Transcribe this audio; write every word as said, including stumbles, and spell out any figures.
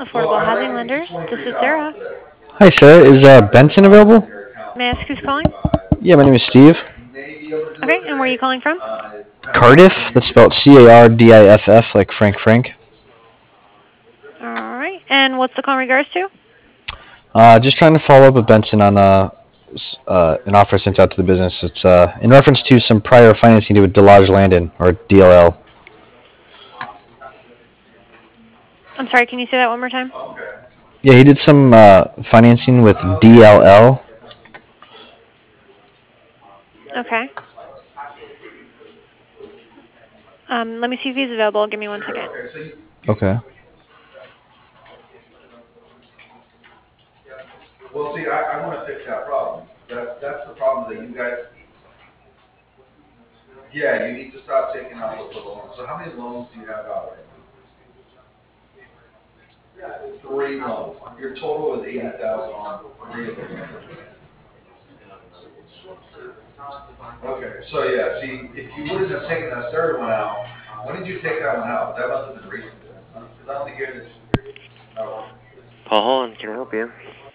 Well, Affordable I'd Housing like to get you Lenders. This twenty-three is dollars Sarah. today. Hi, Sarah. Is uh, Benson available? May I ask who's calling? Yeah, my name is Steve. You may be able to do Okay, it and where are you today. calling from? Uh, it depends on what Cardiff. day you That's get spelled it. C A R D I F F, like Frank Frank. All right, and what's the call in regards to? Uh, just trying to follow up with Benson on uh, s- uh, an offer sent out to the business. It's uh, in reference to some prior financing to do with Delage Landon, or D L L. I'm sorry, can you say that one more time? Okay. Yeah, he did some uh, financing with D L L. Okay. Um, let me see if he's available. Give me one Sure. second. Okay. So you, you Okay. well, see, I, I want to fix that problem. That's that's the problem that you guys. Yeah, you need to stop taking out the loans. So how many loans do you have out right now? Three loans. Your total is eighty thousand on three of them. Okay, so yeah, see, if you wouldn't have taken that third one out, when did you take that one out? That must have been recent. Because I don't think you had to. No. Paul Holland, can I help you?